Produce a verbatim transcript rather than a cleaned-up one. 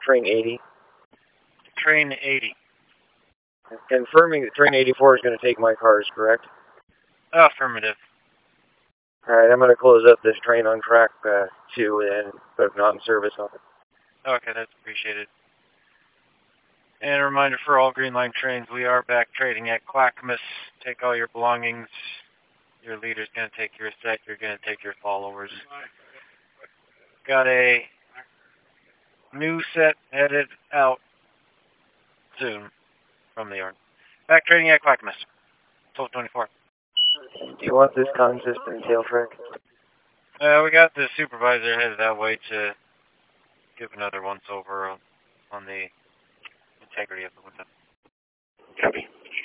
train eighty. Train eighty. Confirming that train eighty-four is going to take my cars, correct? Affirmative. Alright, I'm going to close up this train on track uh, two and put not in service on it. Okay, that's appreciated. And a reminder for all Green Line trains, we are back trading at Clackamas. Take all your belongings. Your leader's going to take your set. You're going to take your followers. Got a new set headed out soon from the yard. Back trading at Clackamas. twelve twenty-four. Do you want this consistent tail track? Uh, we got the supervisor headed that way to give another once over on, on the integrity of the window. Copy.